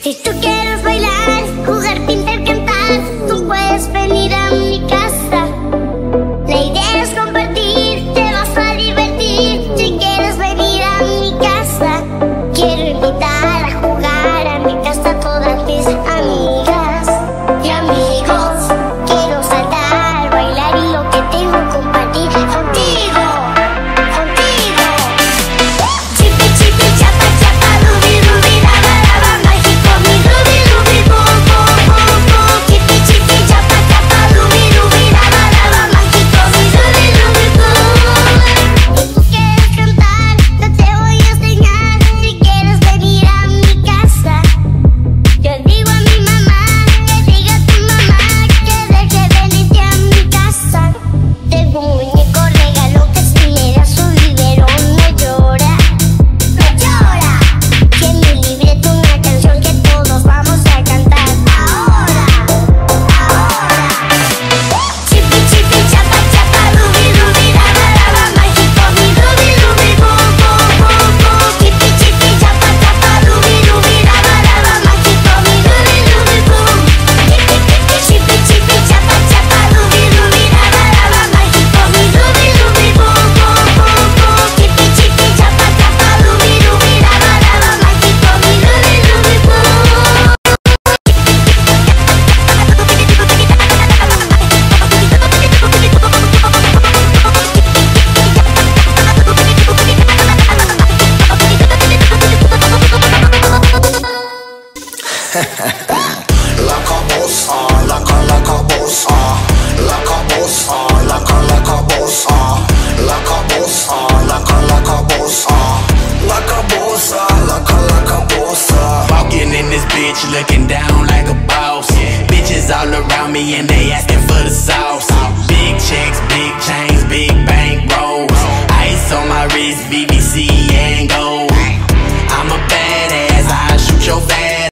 Si tú quieres bailar, jugar, pintar, cantar, tú puedes venir a mi casa. La idea es compartir, te vas a divertir. Si quieres venir a mi casa, quiero invitar a jugar a mi casa a todas mis amigas y amigos. Quiero saltar, bailar y lo que tengo compartir contigo, contigo. Chipi, chipi, chapa, chapa, rubi, rubi, raba, raba, mágico, mi rubi, rubi, boom, boom, boom, boom. Chipi, chipi, chapa, chapa, rubi, rubi, raba, raba, mágico, mi rubi, rubi, boom. Si tú quieres cantar, yo te voy a enseñar. Si quieres venir a mi casa, yo digo a mi mamá, que diga a tu mamá, que deje venirte a mi casa. Tengo un muñeco regalo que si le das su biberón no llora, no llora. Tiene un libreto, una canción que todos vamos a cantar ahora, ahora. Chipi, chipi, chapa, chapa, rubi, rubi, raba, raba, mágico, mi rubi, rubi, boom, boom, boom, boom. Chipi, chipi, chapa, chapa, rubi, rubi, raba, raba, mágico, mi rubi, rubi, boom. Chipi, chipi, chapa, chapa, rubi, rubi, raba, raba, mágico, mi rubi, rubi, boom, boom, boom, boom. Chipi, chipi, chapa, chapa, rubi, rubi, raba, raba, mágico, mi rubi, rubi, boom. Like a boss, like a boss, like a boss, like a boss, like a boss, like a boss, like a boss, like a boss. Walking in this bitch, looking down like a boss. Bitches all around me and they asking for the sauce. Big checks, big chains, big bank rolls. Ice on my wrist, BBC and gold. I'm a badass, I shoot your fast